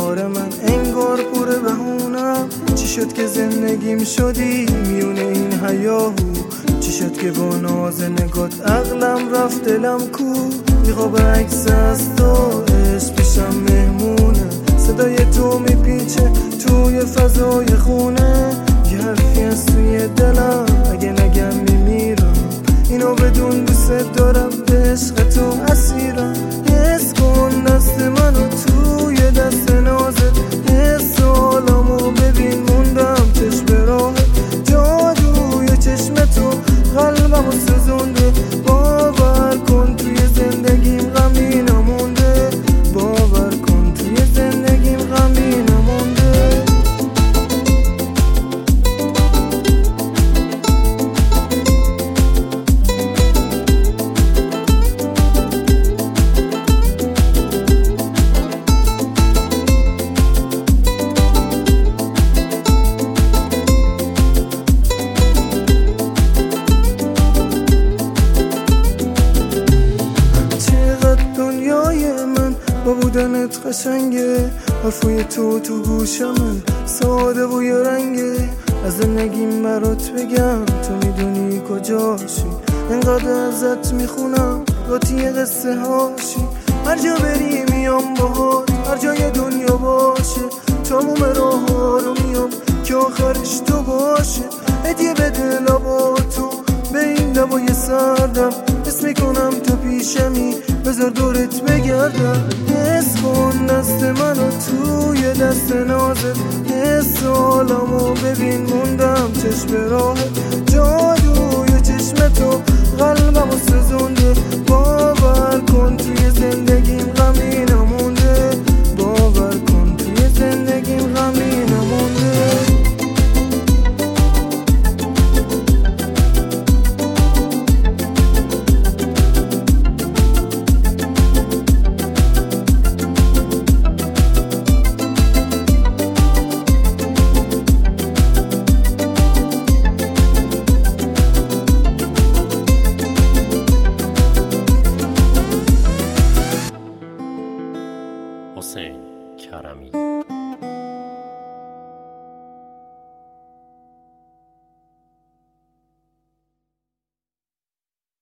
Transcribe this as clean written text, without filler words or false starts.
کنار من انگار پر بهونم. چی شد که زندگیم شدی میونه این هیاهو؟ چی شد که با ناز نگات عقلم رفت دلم کو؟ میخواب عکس از تو عشق پیشم مهمونه، صدای تو میپیچه توی فضای خونه. یه حرفی از توی دلم اگه نگم میمیرم، اینو بدون دوست دارم به عشق تو اسیرم. حس کن دست منو توی دست نازت، حس حالمو ببین موندم چشم به راهت. جادوی چشم تو قلبمو سوزونده، باور کن توی زندگیم غمی نمونده، باور کن توی زندگیم غمی نمونده. با بودنت قشنگه، حرفای تو گوشمن ساده و یه رنگه. از زندگیم برات بگم تو میدونی کجاشی، انقدر ازت میخونم قاطی قصه هاشی. هر جا بری میام باهات، هر جای دنیا باشه، تموم راه ها رو میام که آخرش تو باشه. هدیه بده لبا تو به این لبای سردم، حس میکنم تو پیشمی بذار دورت بگردم. حس کن دست منو توی دست نازت، حس حالمو ببین موندم چشم به راهت. جادوی چشم تو قلبمو سوزونده، باور کن توی زندگیم غمی نمونده، باور کن توی زندگیم غمی نمونده. حسین کرمی.